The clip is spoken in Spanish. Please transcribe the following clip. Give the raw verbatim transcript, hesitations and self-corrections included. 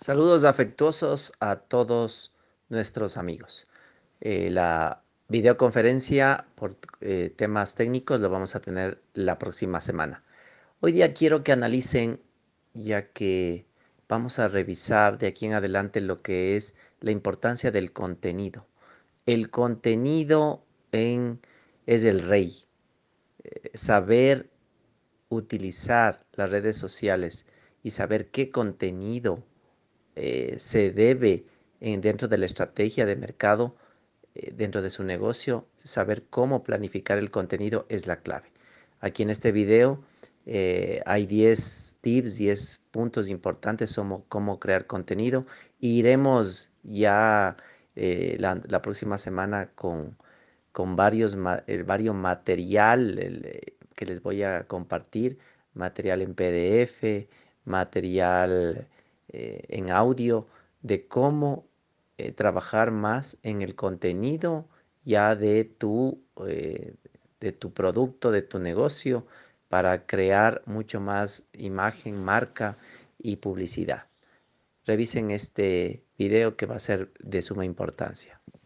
Saludos afectuosos a todos nuestros amigos. Eh, la videoconferencia por eh, temas técnicos lo vamos a tener la próxima semana. Hoy día quiero que analicen, ya que vamos a revisar de aquí en adelante lo que es la importancia del contenido. El contenido en, es el rey. Eh, saber utilizar las redes sociales y saber qué contenido eh, se debe en- dentro de la estrategia de mercado, eh, dentro de su negocio, saber cómo planificar el contenido es la clave. Aquí en este video eh, hay diez tips, diez puntos importantes sobre cómo crear contenido. Iremos ya eh, la, la próxima semana con, con varios, ma- el vario material el, eh, que les voy a compartir, material en P D F, material eh, en audio, de cómo eh, trabajar más en el contenido ya de tu, eh, de tu producto, de tu negocio, para crear mucho más imagen, marca y publicidad. Revisen este video que va a ser de suma importancia.